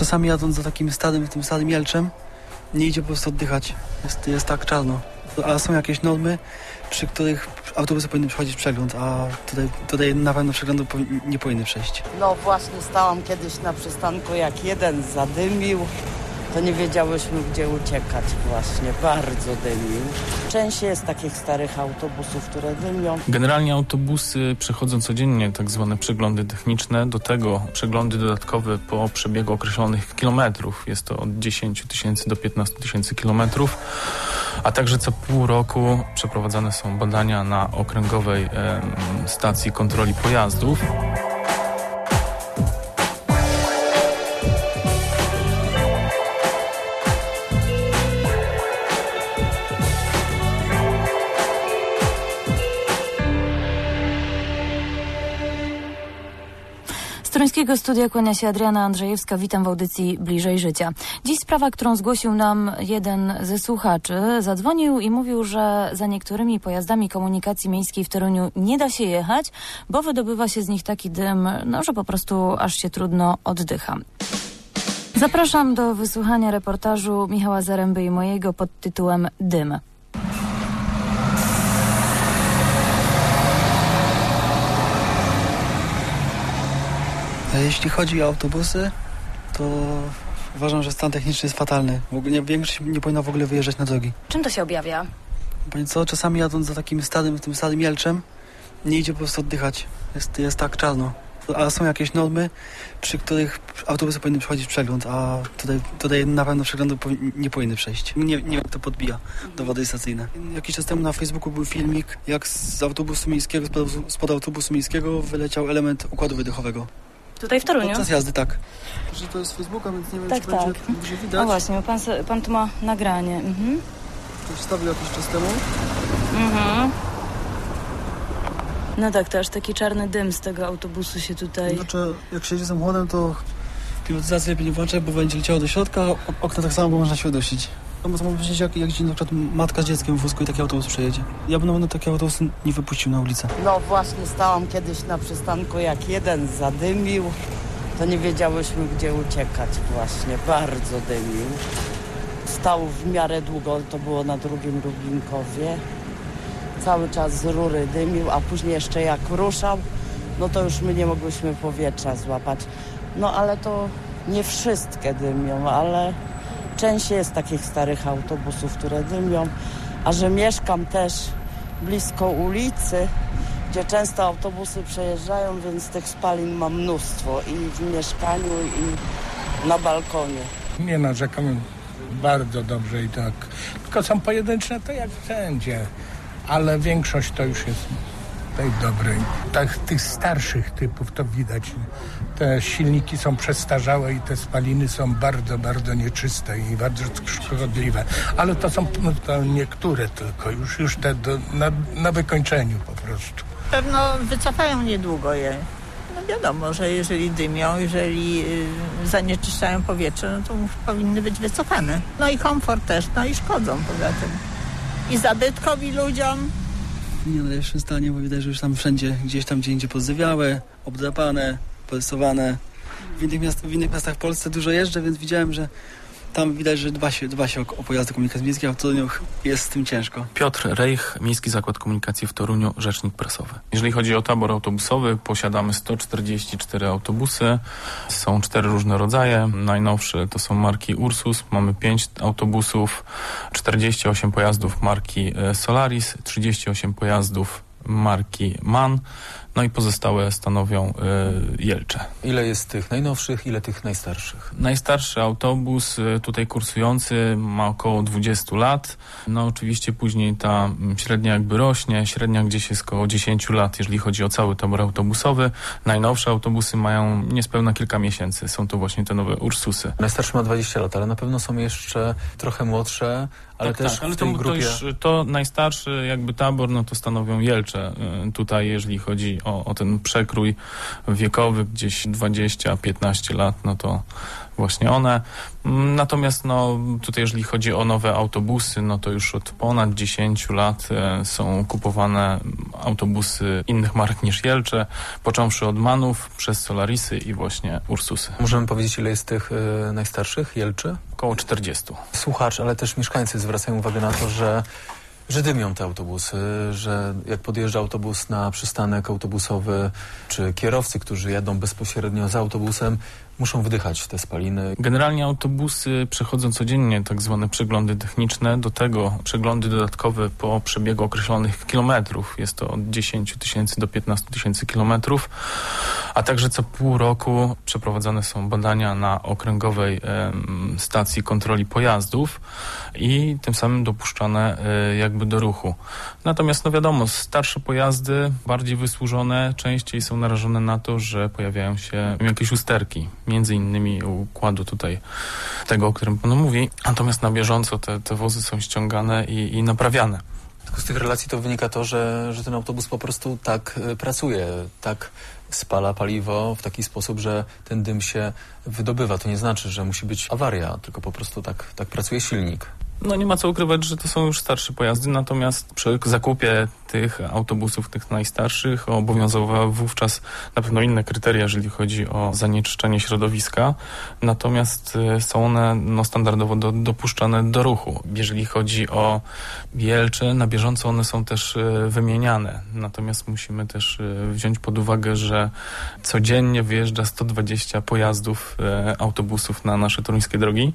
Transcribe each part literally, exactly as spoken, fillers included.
czasami jadąc za takim stadem, tym stadem Jelczem, nie idzie po prostu oddychać. Jest, jest tak czarno. A są jakieś normy, przy których autobusy powinny przechodzić przegląd, a tutaj, tutaj na pewno przeglądu nie powinny przejść. No właśnie stałam kiedyś na przystanku, jak jeden zadymił, to nie wiedziałyśmy, gdzie uciekać właśnie. Bardzo dymił. Część jest takich starych autobusów, które dymią. Generalnie autobusy przechodzą codziennie tak zwane przeglądy techniczne. Do tego przeglądy dodatkowe po przebiegu określonych kilometrów. Jest to od dziesięć tysięcy do piętnastu tysięcy kilometrów. A także co pół roku przeprowadzane są badania na okręgowej e, stacji kontroli pojazdów. Z toruńskiego studia kłania się Adriana Andrzejewska. Witam w audycji Bliżej Życia. Dziś sprawa, którą zgłosił nam jeden ze słuchaczy. Zadzwonił i mówił, że za niektórymi pojazdami komunikacji miejskiej w Toruniu nie da się jechać, bo wydobywa się z nich taki dym, no, że po prostu aż się trudno oddycha. Zapraszam do wysłuchania reportażu Michała Zaręby i mojego pod tytułem Dym. Jeśli chodzi o autobusy, to uważam, że stan techniczny jest fatalny. W ogóle większość nie powinna w ogóle wyjeżdżać na drogi. Czym to się objawia? Pani co, czasami jadąc za takim stadem, tym stadem Jelczem, nie idzie po prostu oddychać. Jest, jest tak czarno. A są jakieś normy, przy których autobusy powinny przechodzić przegląd, a tutaj, tutaj na pewno przeglądu nie powinny przejść. Nie, nie wiem, jak to podbija dowody stacyjne. Jakiś czas temu na Facebooku był filmik, jak z autobusu miejskiego, spod, spod autobusu miejskiego wyleciał element układu wydechowego. Tutaj w Toruniu? Podczas jazdy, tak. Że to jest z Facebooka, więc nie wiem, tak, czy tak. będzie dobrze widać. No właśnie, pan, pan tu ma nagranie. Mhm. To wstawił jakiś czas temu. Mhm. No tak, to aż taki czarny dym z tego autobusu się tutaj... Znaczy, jak siedzi samochodem, to klimatyzację lepiej nie włączać, bo będzie leciało do środka, okna tak samo, bo można się udusić. No można powiedzieć, jak, jak dzień na przykład matka z dzieckiem w wózku i taki autobus przejedzie. Ja bym na pewno taki autobus nie wypuścił na ulicę. No właśnie stałam kiedyś na przystanku, jak jeden zadymił, to nie wiedziałyśmy, gdzie uciekać właśnie. Bardzo dymił. Stał w miarę długo, to było na drugim Rubinkowie. Cały czas z rury dymił, a później jeszcze jak ruszał, no to już my nie mogłyśmy powietrza złapać. No ale to nie wszystkie dymią, ale część jest takich starych autobusów, które dymią. A że mieszkam też blisko ulicy, gdzie często autobusy przejeżdżają, więc tych spalin mam mnóstwo i w mieszkaniu, i na balkonie. Nie narzekamy, bardzo dobrze i tak. Tylko są pojedyncze, to jak wszędzie. Ale większość to już jest tej dobrej. Tak, tych starszych typów to widać. Te silniki są przestarzałe i te spaliny są bardzo, bardzo nieczyste i bardzo szkodliwe. Ale to są no, to niektóre tylko, już, już te do, na, na wykończeniu po prostu. Pewno wycofają niedługo je. No wiadomo, że jeżeli dymią, jeżeli y, zanieczyszczają powietrze, no to powinny być wycofane. No i komfort też, no i szkodzą poza tym. I zabytkowi ludziom. Nie na lepszym stanie, bo widać, że już tam wszędzie, gdzieś tam gdzie indziej pozdywiałe, obdrapane, porysowane. W innych, miast, w innych miastach w Polsce dużo jeżdżę, więc widziałem, że tam widać, że dba się, dba się o, o pojazdy komunikacji miejskiej, a w Toruniu jest z tym ciężko. Piotr Rejch, Miejski Zakład Komunikacji w Toruniu, rzecznik prasowy. Jeżeli chodzi o tabor autobusowy, posiadamy sto czterdzieści cztery autobusy. Są cztery różne rodzaje. Najnowsze to są marki Ursus. Mamy pięć autobusów, czterdzieści osiem pojazdów marki Solaris, trzydzieści osiem pojazdów marki MAN. No i pozostałe stanowią y, Jelcze. Ile jest tych najnowszych, ile tych najstarszych? Najstarszy autobus y, tutaj kursujący ma około dwadzieścia lat. No oczywiście później ta średnia jakby rośnie. Średnia gdzieś jest około dziesięć lat, jeżeli chodzi o cały tabor autobusowy. Najnowsze autobusy mają niespełna kilka miesięcy. Są to właśnie te nowe Ursusy. Najstarszy ma dwadzieścia lat, ale na pewno są jeszcze trochę młodsze, ale tak, też tak, ale w tej to, grupie... to już to najstarszy jakby tabor, no to stanowią Jelcze. najmłodsze tutaj, jeżeli chodzi o, o ten przekrój wiekowy, gdzieś dwadzieścia piętnaście lat, no to właśnie one. Natomiast no, tutaj jeżeli chodzi o nowe autobusy, no to już od ponad dziesięciu lat e, są kupowane autobusy innych marek niż Jelcze, począwszy od Manów, przez Solarisy i właśnie Ursusy. Możemy powiedzieć, ile jest tych y, najstarszych Jelczy? Około czterdziestu. Słuchacz, ale też mieszkańcy zwracają uwagę na to, że że dymią te autobusy, że jak podjeżdża autobus na przystanek autobusowy, czy kierowcy, którzy jadą bezpośrednio za autobusem, muszą wdychać te spaliny. Generalnie autobusy przechodzą codziennie tak zwane przeglądy techniczne, do tego przeglądy dodatkowe po przebiegu określonych kilometrów. Jest to od dziesięciu tysięcy do piętnastu tysięcy kilometrów, a także co pół roku przeprowadzane są badania na okręgowej e, stacji kontroli pojazdów i tym samym dopuszczane e, jakby do ruchu. Natomiast no wiadomo, starsze pojazdy, bardziej wysłużone, częściej są narażone na to, że pojawiają się jakieś usterki, między innymi układu tutaj tego, o którym Pan mówi. Natomiast na bieżąco te, te wozy są ściągane i, i naprawiane. Tylko z tych relacji to wynika to, że, że ten autobus po prostu tak y, pracuje, tak spala paliwo w taki sposób, że ten dym się wydobywa. To nie znaczy, że musi być awaria, tylko po prostu tak, tak pracuje silnik. No nie ma co ukrywać, że to są już starsze pojazdy, natomiast przy zakupie tych autobusów, tych najstarszych, obowiązywały wówczas na pewno inne kryteria, jeżeli chodzi o zanieczyszczenie środowiska, natomiast są one no, standardowo do, dopuszczane do ruchu. Jeżeli chodzi o Jelcze, na bieżąco one są też wymieniane, natomiast musimy też wziąć pod uwagę, że codziennie wyjeżdża sto dwadzieścia pojazdów, autobusów na nasze toruńskie drogi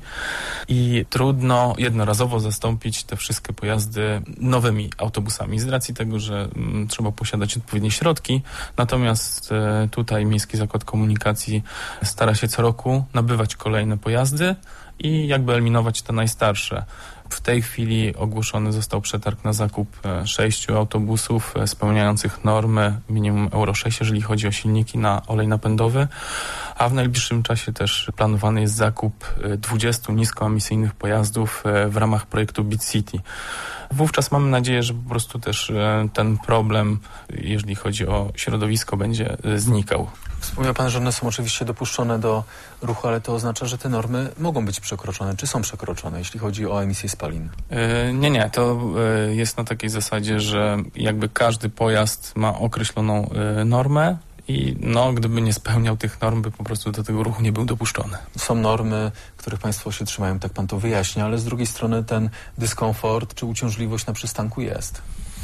i trudno jednorazowo zastąpić te wszystkie pojazdy nowymi autobusami z racji tego, że m, trzeba posiadać odpowiednie środki. Natomiast e, tutaj Miejski Zakład Komunikacji stara się co roku nabywać kolejne pojazdy i jakby eliminować te najstarsze. W tej chwili ogłoszony został przetarg na zakup e, sześciu autobusów e, spełniających normy minimum Euro sześć, jeżeli chodzi o silniki na olej napędowy, a w najbliższym czasie też planowany jest zakup dwudziestu niskoemisyjnych pojazdów e, w ramach projektu Beat City. Wówczas mamy nadzieję, że po prostu też e, ten problem, jeżeli chodzi o środowisko, będzie e, znikał. Wspomniał Pan, że one są oczywiście dopuszczone do ruchu, ale to oznacza, że te normy mogą być przekroczone. Czy są przekroczone, jeśli chodzi o emisję spalin? Yy, nie, nie. To yy, jest na takiej zasadzie, że jakby każdy pojazd ma określoną yy, normę i no, gdyby nie spełniał tych norm, by po prostu do tego ruchu nie był dopuszczony. Są normy, których Państwo się trzymają, tak Pan to wyjaśnia, ale z drugiej strony ten dyskomfort czy uciążliwość na przystanku jest.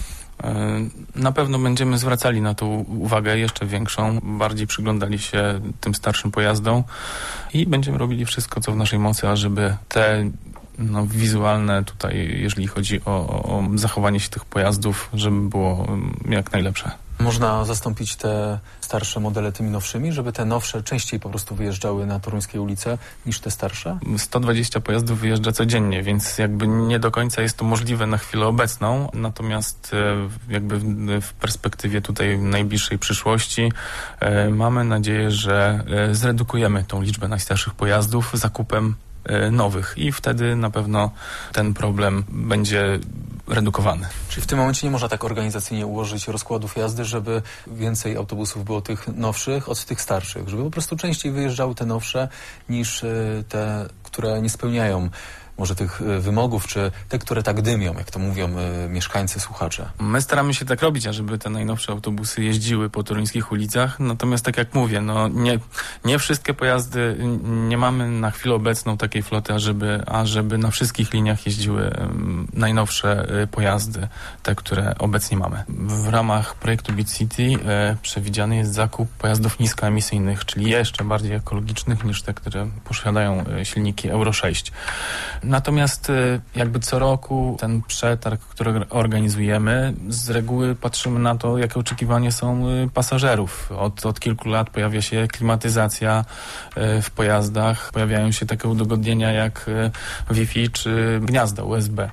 Na pewno będziemy zwracali na to uwagę jeszcze większą, bardziej przyglądali się tym starszym pojazdom i będziemy robili wszystko, co w naszej mocy, ażeby te no, wizualne tutaj, jeżeli chodzi o, o zachowanie się tych pojazdów, żeby było jak najlepsze. Można zastąpić te starsze modele tymi nowszymi, żeby te nowsze częściej po prostu wyjeżdżały na toruńskie ulice niż te starsze? sto dwadzieścia pojazdów wyjeżdża codziennie, więc jakby nie do końca jest to możliwe na chwilę obecną, natomiast jakby w perspektywie tutaj najbliższej przyszłości mamy nadzieję, że zredukujemy tą liczbę najstarszych pojazdów zakupem nowych i wtedy na pewno ten problem będzie redukowany. Czyli w tym momencie nie można tak organizacyjnie ułożyć rozkładów jazdy, żeby więcej autobusów było tych nowszych od tych starszych, żeby po prostu częściej wyjeżdżały te nowsze niż te, które nie spełniają może tych wymogów, czy te, które tak dymią, jak to mówią y, mieszkańcy, słuchacze. My staramy się tak robić, ażeby te najnowsze autobusy jeździły po toruńskich ulicach, natomiast tak jak mówię, no nie, nie wszystkie pojazdy, nie mamy na chwilę obecną takiej floty, ażeby, ażeby na wszystkich liniach jeździły y, najnowsze y, pojazdy, te, które obecnie mamy. W ramach projektu Beat City y, przewidziany jest zakup pojazdów niskoemisyjnych, czyli jeszcze bardziej ekologicznych niż te, które posiadają y, silniki Euro sześć. Natomiast jakby co roku ten przetarg, który organizujemy, z reguły patrzymy na to, jakie oczekiwania są pasażerów. Od, od kilku lat pojawia się klimatyzacja w pojazdach, pojawiają się takie udogodnienia jak Wi-Fi czy gniazda U S B.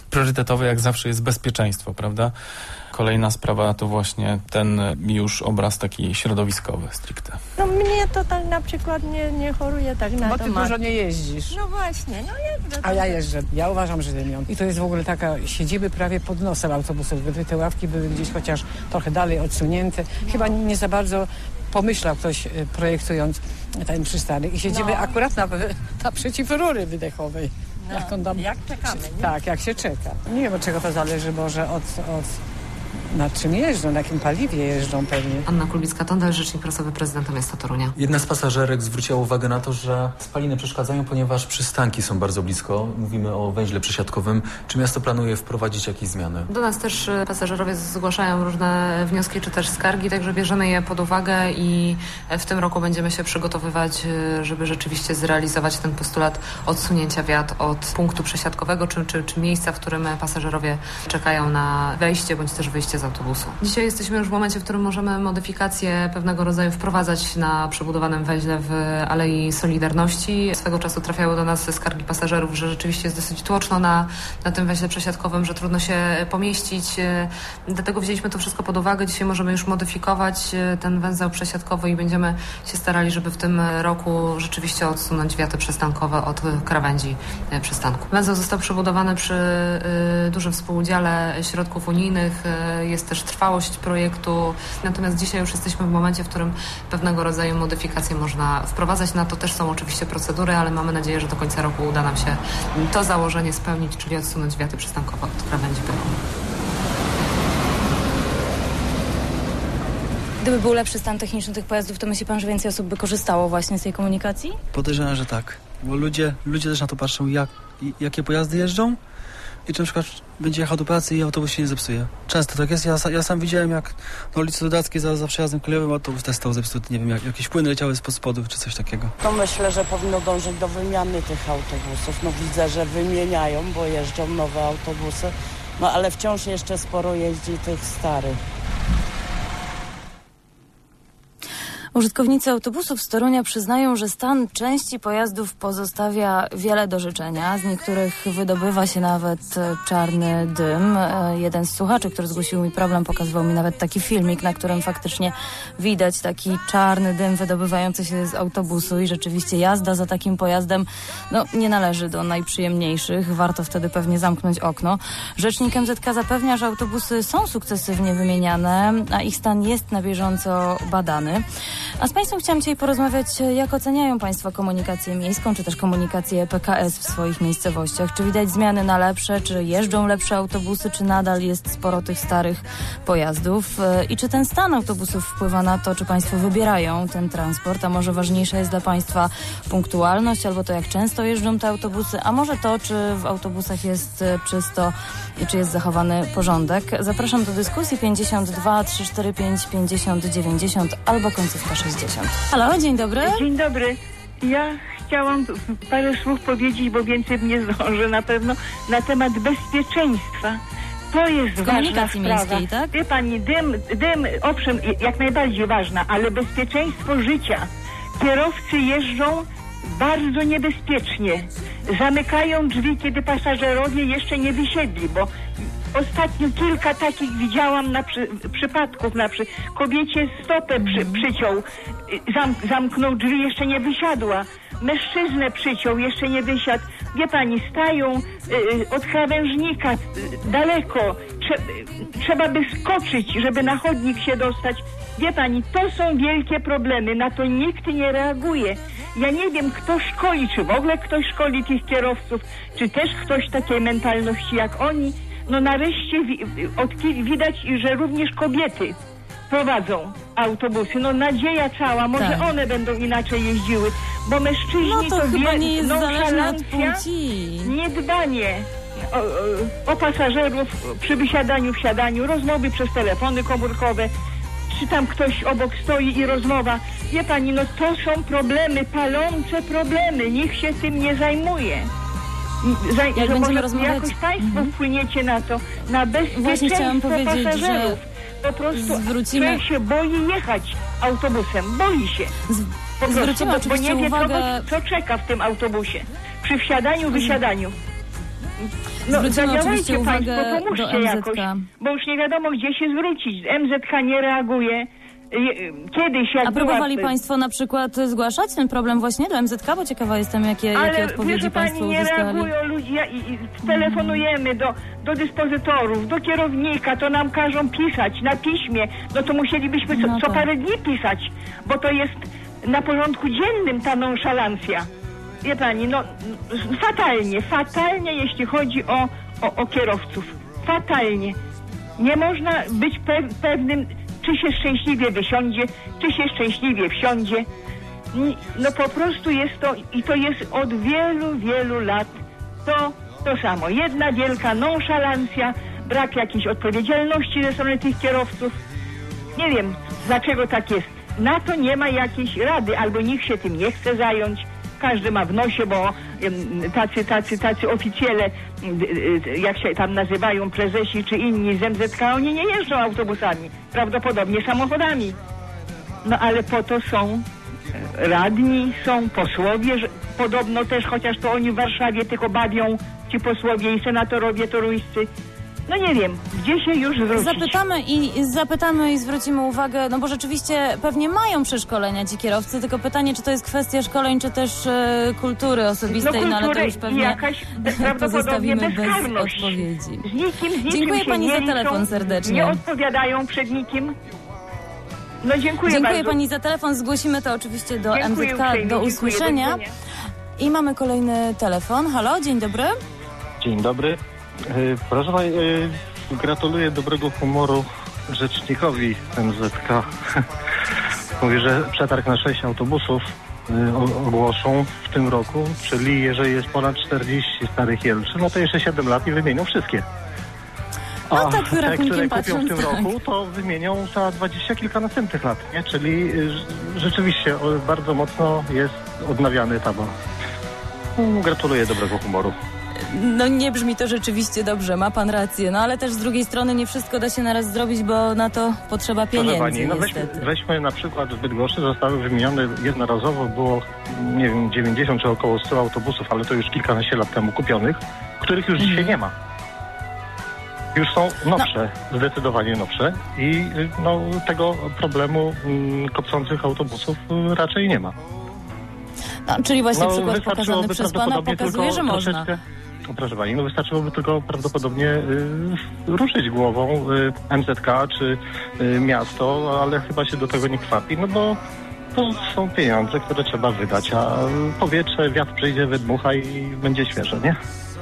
Priorytetowe jak zawsze jest bezpieczeństwo, prawda? Kolejna sprawa to właśnie ten już obraz taki środowiskowy stricte. No mnie to tak na przykład nie, nie choruje tak na Bo to. ty dużo nie jeździsz. No właśnie, no jeżdżę. A ja jeżdżę. Ja uważam, że dymią. I to jest w ogóle taka, siedzimy prawie pod nosem autobusów. Gdyby te ławki były gdzieś chociaż trochę dalej odsunięte. Chyba nie za bardzo pomyślał ktoś, projektując ten przystanek. I siedzimy No. akurat na, naprzeciw rury wydechowej. No, Jak, on tam, jak czekamy, nie? Tak, jak się czeka. Nie wiem, od czego to zależy, może od... od na czym jeżdżą, na jakim paliwie jeżdżą pewnie. Anna Kulbicka-Tondel, rzecznik prasowy prezydenta miasta Torunia. Jedna z pasażerek zwróciła uwagę na to, że spaliny przeszkadzają, ponieważ przystanki są bardzo blisko. Mówimy o węźle przesiadkowym. Czy miasto planuje wprowadzić jakieś zmiany? Do nas też pasażerowie zgłaszają różne wnioski czy też skargi, także bierzemy je pod uwagę i w tym roku będziemy się przygotowywać, żeby rzeczywiście zrealizować ten postulat odsunięcia wiat od punktu przesiadkowego czy, czy, czy miejsca, w którym pasażerowie czekają na wejście bądź też wyjście z autobusu. Dzisiaj jesteśmy już w momencie, w którym możemy modyfikacje pewnego rodzaju wprowadzać na przebudowanym węźle w Alei Solidarności. Swego czasu trafiały do nas skargi pasażerów, że rzeczywiście jest dosyć tłoczno na, na tym węźle przesiadkowym, że trudno się pomieścić. Dlatego wzięliśmy to wszystko pod uwagę. Dzisiaj możemy już modyfikować ten węzeł przesiadkowy i będziemy się starali, żeby w tym roku rzeczywiście odsunąć wiaty przystankowe od krawędzi przystanku. Węzeł został przebudowany przy y, dużym współudziale środków unijnych. Jest też trwałość projektu, natomiast dzisiaj już jesteśmy w momencie, w którym pewnego rodzaju modyfikacje można wprowadzać. Na to też są oczywiście procedury, ale mamy nadzieję, że do końca roku uda nam się to założenie spełnić, czyli odsunąć wiaty przystankowe od krawędzi pylonu. Gdyby był lepszy stan techniczny tych pojazdów, to myśli pan, że więcej osób by korzystało właśnie z tej komunikacji? Podejrzewam, że tak. Bo ludzie, ludzie też na to patrzą, jak, jakie pojazdy jeżdżą i czy na przykład będzie jechał do pracy i autobus się nie zepsuje. Często tak jest. Ja, ja sam widziałem, jak na ulicy Dodackiej za, za przejazdem kolejowym autobus też stał zepsuty. Nie wiem, jak, jakieś płyny leciały spod spodów czy coś takiego. To myślę, że powinno dążyć do wymiany tych autobusów. No widzę, że wymieniają, bo jeżdżą nowe autobusy. No ale wciąż jeszcze sporo jeździ tych starych. Użytkownicy autobusów z Torunia przyznają, że stan części pojazdów pozostawia wiele do życzenia. Z niektórych wydobywa się nawet czarny dym. Jeden z słuchaczy, który zgłosił mi problem, pokazywał mi nawet taki filmik, na którym faktycznie widać taki czarny dym wydobywający się z autobusu i rzeczywiście jazda za takim pojazdem no, nie należy do najprzyjemniejszych. Warto wtedy pewnie zamknąć okno. Rzecznik M Z K zapewnia, że autobusy są sukcesywnie wymieniane, a ich stan jest na bieżąco badany. A z Państwem chciałam dzisiaj porozmawiać, jak oceniają Państwo komunikację miejską, czy też komunikację P K S w swoich miejscowościach. Czy widać zmiany na lepsze, czy jeżdżą lepsze autobusy, czy nadal jest sporo tych starych pojazdów? I czy ten stan autobusów wpływa na to, czy Państwo wybierają ten transport, a może ważniejsza jest dla Państwa punktualność, albo to, jak często jeżdżą te autobusy, a może to, czy w autobusach jest czysto i czy jest zachowany porządek. Zapraszam do dyskusji pięćdziesiąt dwa trzysta czterdzieści pięć pięćdziesiąt dziewięćdziesiąt albo końcówka sześćdziesiąt. Halo, dzień dobry. Dzień dobry. Ja chciałam parę słów powiedzieć, bo więcej nie zdążę na pewno, na temat bezpieczeństwa. To jest ważna sprawa. Miejskiej, tak? Wie pani, dym, dym, owszem, jak najbardziej ważna, ale bezpieczeństwo życia. Kierowcy jeżdżą bardzo niebezpiecznie. Zamykają drzwi, kiedy pasażerowie jeszcze nie wysiedli, bo ostatnio kilka takich widziałam na przy, przypadków. Na przy, kobiecie stopę przy, przyciął, zam, zamknął drzwi, jeszcze nie wysiadła. Mężczyznę przyciął, jeszcze nie wysiadł. Wie pani, stają y, od krawężnika y, daleko. Trze, y, trzeba by skoczyć, żeby na chodnik się dostać. Wie pani, to są wielkie problemy. Na to nikt nie reaguje. Ja nie wiem, kto szkoli, czy w ogóle ktoś szkoli tych kierowców, czy też ktoś takiej mentalności jak oni. No nareszcie wi- od, widać, że również kobiety prowadzą autobusy. No nadzieja cała, może tak. One będą inaczej jeździły, bo mężczyźni no to, to chyba wie, nie jest zależne od nonszalancja, płci. niedbanie o, o, o pasażerów przy wysiadaniu, wsiadaniu, rozmowy przez telefony komórkowe, czy tam ktoś obok stoi i rozmowa. Wie pani, no to są problemy, palące problemy, nikt się tym nie zajmuje. Za, Jak będziemy może rozmawiać... jakoś Państwo mm-hmm. wpłyniecie na to, na bezpieczeństwo pasażerów. Po prostu zwrócimy... człowiek się boi jechać autobusem, boi się. Z... Po prostu, Zwrócimy bo, oczywiście bo nie wie, uwagę... kogo, co czeka w tym autobusie. Przy wsiadaniu, wysiadaniu. No, Zwrócimy oczywiście zadziałajcie uwagę państwo, do pomóżcie M Z jakoś, K. bo już nie wiadomo, gdzie się zwrócić. M Z K nie reaguje. Kiedyś jak A próbowali była... Państwo na przykład zgłaszać ten problem właśnie do M Z K? Bo ciekawa jestem, jakie, jakie Ale odpowiedzi wiesz, Państwo pani, nie uzyskali. reagują ludzie i, i telefonujemy do, do dyspozytorów, do kierownika, to nam każą pisać na piśmie, no to musielibyśmy co, No co tak. parę dni pisać, bo to jest na porządku dziennym ta nonszalancja. Wie pani, no fatalnie, fatalnie jeśli chodzi o, o, o kierowców. Fatalnie. Nie można być pe- pewnym, czy się szczęśliwie wysiądzie, czy się szczęśliwie wsiądzie. No po prostu jest to, i to jest od wielu, wielu lat to, to samo. Jedna wielka nonszalancja, brak jakiejś odpowiedzialności ze strony tych kierowców. Nie wiem, dlaczego tak jest. Na to nie ma jakiejś rady, albo nikt się tym nie chce zająć. Każdy ma w nosie, bo em, tacy, tacy, tacy oficjele, em, y, jak się tam nazywają, prezesi czy inni z M Z K, oni nie jeżdżą autobusami, prawdopodobnie samochodami. No ale po to są radni, są posłowie, że, podobno też, chociaż to oni w Warszawie tylko bawią, ci posłowie i senatorowie toruńscy. No nie wiem, gdzie się już zwrócić? Zapytamy i zapytamy i zwrócimy uwagę, no bo rzeczywiście pewnie mają przeszkolenia ci kierowcy, tylko pytanie, czy to jest kwestia szkoleń, czy też e, kultury osobistej, no, no ale to już pewnie jakaś pozostawimy bez odpowiedzi. Z nikim, z niczym Dziękuję się pani nie za liczą, telefon serdecznie. Nie odpowiadają przed nikim. No dziękuję, Dziękuję bardzo. pani za telefon, zgłosimy to oczywiście do Dziękuję M Z K, uprzejmie, do dziękuję, usłyszenia. do widzenia. I mamy kolejny telefon. Halo, dzień dobry. Dzień dobry. Proszę pani, gratuluję dobrego humoru rzecznikowi M Z K. Mówi, że przetarg na sześć autobusów ogłoszą w tym roku, czyli jeżeli jest ponad czterdzieści starych Jelczy, no to jeszcze siedem lat i wymienią wszystkie. A No tak, te, które kupią patrząc, w tym tak. roku, to wymienią za dwadzieścia kilka następnych lat, nie? Czyli rzeczywiście bardzo mocno jest odnawiany tabor. Gratuluję dobrego humoru. No nie brzmi to rzeczywiście dobrze, ma pan rację, no ale też z drugiej strony nie wszystko da się naraz zrobić, bo na to potrzeba pieniędzy. Proszę pani, no weźmy, weźmy na przykład w Bydgoszczy zostały wymienione jednorazowo, było nie wiem, dziewięćdziesiąt czy około stu autobusów, ale to już kilkanaście lat temu kupionych, których już dzisiaj nie ma. Już są nowsze, no. zdecydowanie nowsze i no, tego problemu m, kopcących autobusów raczej nie ma. No, czyli właśnie no, przykład pokazany przez pana pokazuje, że można. No, proszę pani, no wystarczyłoby tylko prawdopodobnie y, ruszyć głową y, M Z K czy y, miasto, ale chyba się do tego nie kwapi, no bo to są pieniądze, które trzeba wydać, a powietrze, wiatr przyjdzie, wydmucha i będzie świeże, nie?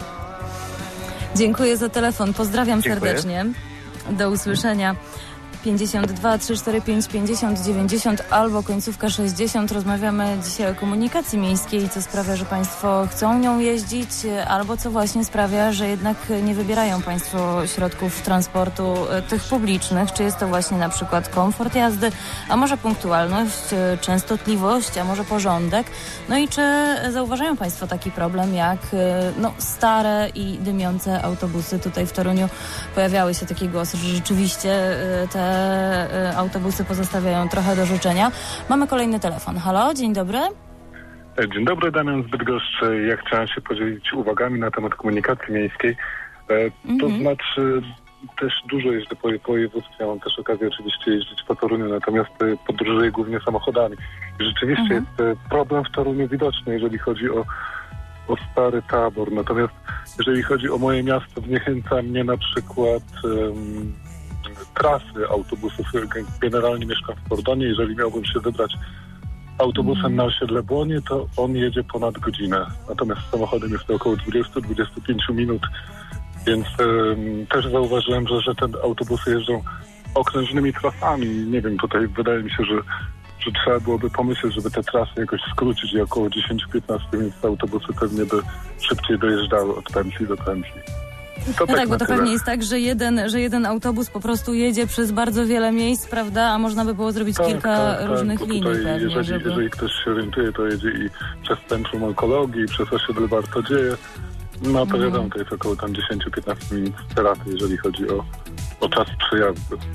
Dziękuję za telefon, pozdrawiam Dziękuję. serdecznie. Do usłyszenia. pięćdziesiąt dwa trzysta czterdzieści pięć pięćdziesiąt dziewięćdziesiąt albo końcówka sześćdziesiąt. Rozmawiamy dzisiaj o komunikacji miejskiej, co sprawia, że Państwo chcą nią jeździć, albo co właśnie sprawia, że jednak nie wybierają Państwo środków transportu tych publicznych. Czy jest to właśnie na przykład komfort jazdy, a może punktualność, częstotliwość, a może porządek. No i czy zauważają Państwo taki problem jak no, stare i dymiące autobusy? Tutaj w Toruniu pojawiały się takie głosy, że rzeczywiście te autobusy pozostawiają trochę do życzenia. Mamy kolejny telefon. Halo, dzień dobry. Dzień dobry, Damian z Bydgoszczy. Ja chciałem się podzielić uwagami na temat komunikacji miejskiej. Mm-hmm. To znaczy też dużo jeżdżę po województwie. Mam też okazję oczywiście jeździć po Toruniu, natomiast podróżuję głównie samochodami. I rzeczywiście mm-hmm. jest problem w Toruniu widoczny, jeżeli chodzi o, o stary tabor. Natomiast jeżeli chodzi o moje miasto, zniechęca mnie na przykład um, trasy autobusów. Generalnie mieszkam w Kordonie. Jeżeli miałbym się wybrać autobusem na osiedle Błonie, to on jedzie ponad godzinę. Natomiast samochodem jest to około dwadzieścia do dwudziestu pięciu minut. Więc um, też zauważyłem, że, że te autobusy jeżdżą okrężnymi trasami. Nie wiem, tutaj wydaje mi się, że, że trzeba byłoby pomyśleć, żeby te trasy jakoś skrócić i około dziesięć do piętnastu minut te autobusy pewnie by szybciej dojeżdżały od pętli do pętli. No tak, tak bo to tyle. Pewnie jest tak, że jeden, że jeden autobus po prostu jedzie przez bardzo wiele miejsc, prawda, a można by było zrobić tak, kilka tak, różnych tak, linii tutaj, pewnie, jeżeli, żeby... jeżeli ktoś się orientuje, to jedzie i przez Centrum Onkologii, i przez osiedle Bartodzieje, no to wiadomo, to jest około tam dziesięć do piętnastu minut straty, jeżeli chodzi o, o czas przejazdu.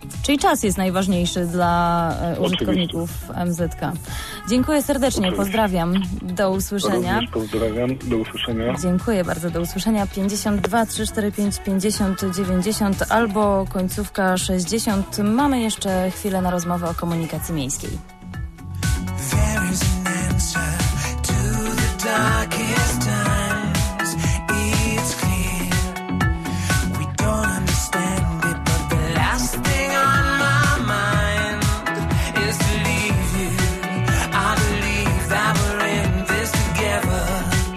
Czyli czas jest najważniejszy dla e, użytkowników M Z K. Dziękuję serdecznie, Oczywiście. Pozdrawiam. Do usłyszenia. Również pozdrawiam, do usłyszenia. Dziękuję bardzo, do usłyszenia. pięćdziesiąt dwa trzysta czterdzieści pięć pięćdziesiąt dziewięćdziesiąt albo końcówka sześćdziesiąt. Mamy jeszcze chwilę na rozmowę o komunikacji miejskiej. There is an answer to the darkest times. It's clear we don't understand it, but the last thing on my mind is to leave you. I believe that we're in this together.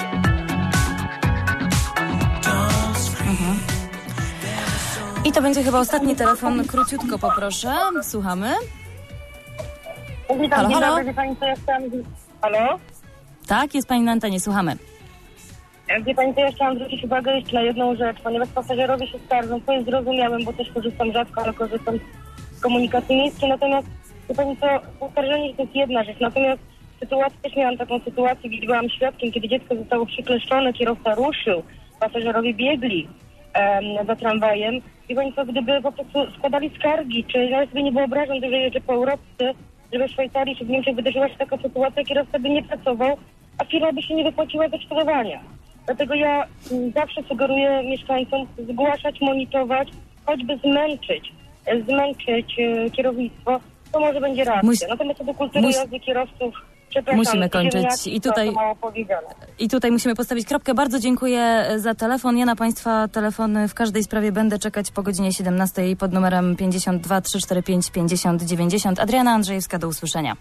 Don't scream. I to będzie chyba ostatni telefon. Króciutko poproszę. Słuchamy. Witam, halo, halo. Dobry, pani, co ja chciałam... Halo? Tak, jest pani na antenie, słuchamy. Wie pani, co ja chciałam zwrócić uwagę jeszcze na jedną rzecz, ponieważ pasażerowie się skarżą, to jest zrozumiałe, bo też korzystam rzadko, ale korzystam z komunikacji miejskiej, natomiast wie pani co, poskarżenie to jest jedna rzecz, natomiast w sytuacji, też miałam taką sytuację, gdzie byłam świadkiem, kiedy dziecko zostało przykleszczone, kierowca ruszył, pasażerowie biegli um, za tramwajem. Wie pani co, gdyby po prostu składali skargi, czy ja sobie nie wyobrażam, że jeżdżę po Europie, żeby w Szwajcarii czy w Niemczech wydarzyła się taka sytuacja, kierowca by nie pracował, a firma by się nie wypłaciła z odszkodowania. Dlatego ja m, zawsze sugeruję mieszkańcom zgłaszać, monitorować, choćby zmęczyć, e, zmęczyć e, kierownictwo, to może będzie racja. Mus... Natomiast co do kultury Mus... jazdy kierowców, przepraszam, musimy kończyć. I tutaj, I tutaj musimy postawić kropkę. Bardzo dziękuję za telefon. Ja na Państwa telefony w każdej sprawie będę czekać po godzinie siedemnastej pod numerem pięćdziesiąt dwa trzysta czterdzieści pięć pięćdziesiąt dziewięćdziesiąt. Adriana Andrzejewska, do usłyszenia.